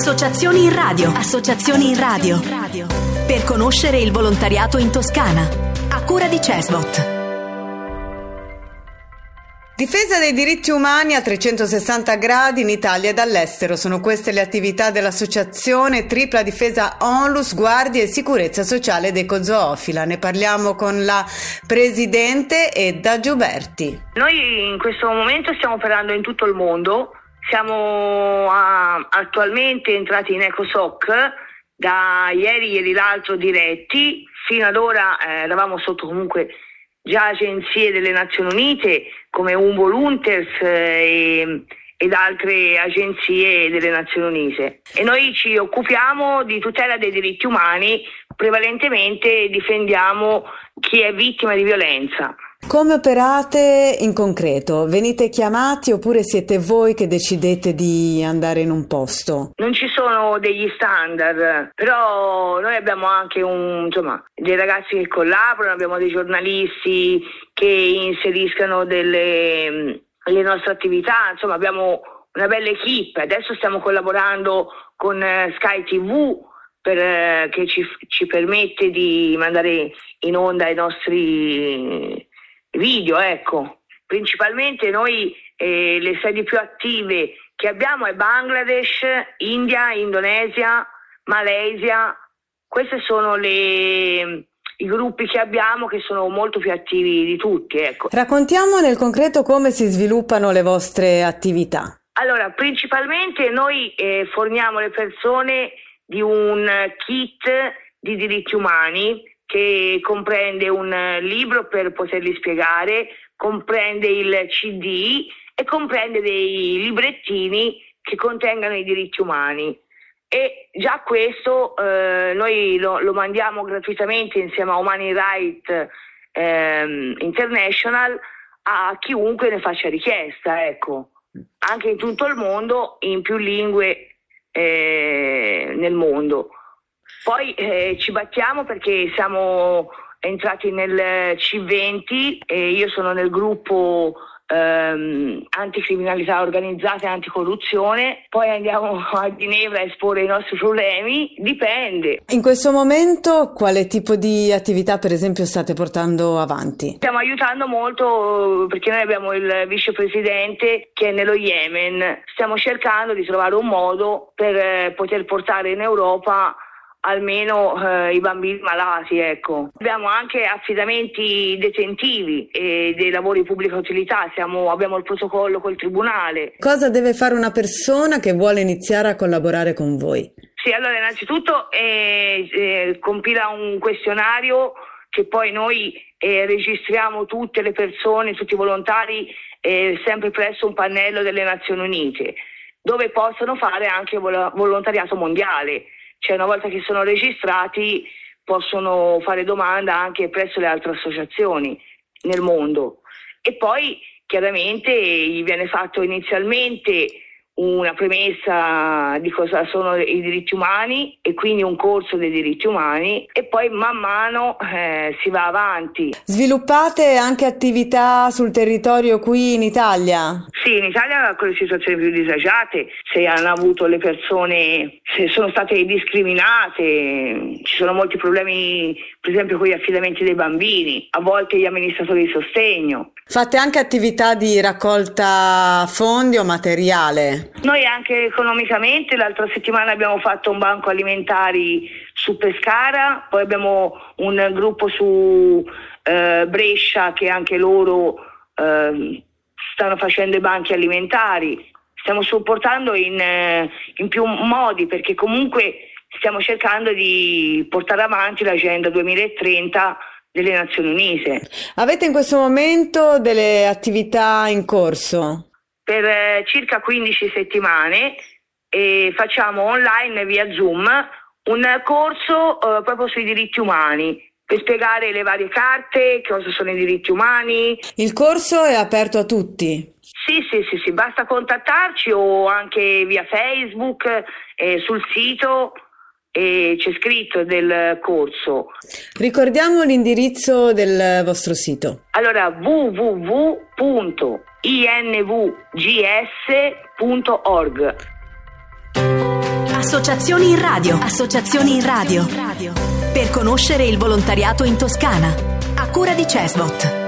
Associazioni in radio. Associazioni in radio. Per conoscere il volontariato in Toscana. A cura di CESVOT. Difesa dei diritti umani a 360 gradi in Italia e dall'estero. Sono queste le attività dell'associazione Tripla Difesa Onlus, Guardia e Sicurezza Sociale Deco-Zoofila. Ne parliamo con la presidente Edda Gioberti. Noi in questo momento stiamo operando in tutto il mondo. Siamo attualmente entrati in ECOSOC da ieri l'altro diretti. Fino ad ora eravamo sotto comunque già agenzie delle Nazioni Unite come Volunteers ed altre agenzie delle Nazioni Unite, e noi ci occupiamo di tutela dei diritti umani, prevalentemente difendiamo chi è vittima di violenza. Come operate in concreto? Venite chiamati oppure siete voi che decidete di andare in un posto? Non ci sono degli standard, però noi abbiamo anche dei ragazzi che collaborano, abbiamo dei giornalisti che inseriscano le nostre attività, insomma abbiamo una bella equipe. Adesso stiamo collaborando con Sky TV che ci permette di mandare in onda i nostri video, ecco. Principalmente noi le sedi più attive che abbiamo è Bangladesh, India, Indonesia, Malesia. Questi sono i gruppi che abbiamo, che sono molto più attivi di tutti, ecco. Raccontiamo nel concreto come si sviluppano le vostre attività. Allora, principalmente noi forniamo le persone di un kit di diritti umani che comprende un libro per poterli spiegare, comprende il CD e comprende dei librettini che contengano i diritti umani. E già questo noi lo mandiamo gratuitamente insieme a Human Rights International a chiunque ne faccia richiesta, ecco. Anche in tutto il mondo, in più lingue nel mondo. Poi ci battiamo perché siamo entrati nel C20 e io sono nel gruppo anticriminalità organizzata e anticorruzione. Poi andiamo a Ginevra a esporre i nostri problemi, dipende. In questo momento quale tipo di attività per esempio state portando avanti? Stiamo aiutando molto perché noi abbiamo il vicepresidente che è nello Yemen. Stiamo cercando di trovare un modo per poter portare in Europa almeno i bambini malati, ecco. Abbiamo anche affidamenti detentivi e dei lavori di pubblica utilità, abbiamo il protocollo col tribunale. Cosa deve fare una persona che vuole iniziare a collaborare con voi? Sì, allora innanzitutto compila un questionario che poi noi registriamo tutte le persone, tutti i volontari sempre presso un pannello delle Nazioni Unite, dove possono fare anche volontariato mondiale. Cioè, una volta che sono registrati possono fare domanda anche presso le altre associazioni nel mondo. E poi chiaramente gli viene fatto inizialmente una premessa di cosa sono i diritti umani e quindi un corso dei diritti umani, e poi man mano si va avanti. Sviluppate anche attività sul territorio qui in Italia? Sì, in Italia con le situazioni più disagiate, se hanno avuto le persone, se sono state discriminate, ci sono molti problemi per esempio con gli affidamenti dei bambini, a volte gli amministratori di sostegno. Fate anche attività di raccolta fondi o materiale? Noi anche economicamente, l'altra settimana abbiamo fatto un banco alimentari su Pescara, poi abbiamo un gruppo su Brescia che anche loro stanno facendo i banchi alimentari. Stiamo supportando in più modi perché comunque stiamo cercando di portare avanti l'agenda 2030 delle Nazioni Unite. Avete in questo momento delle attività in corso? Per circa 15 settimane facciamo online via Zoom un corso proprio sui diritti umani per spiegare le varie carte, cosa sono i diritti umani. Il corso è aperto a tutti? Sì, basta contattarci o anche via Facebook, sul sito. E c'è scritto del corso. Ricordiamo l'indirizzo del vostro sito. Allora www.invgs.org. Associazioni in radio. Associazioni in radio. Per conoscere il volontariato in Toscana. A cura di CESVOT.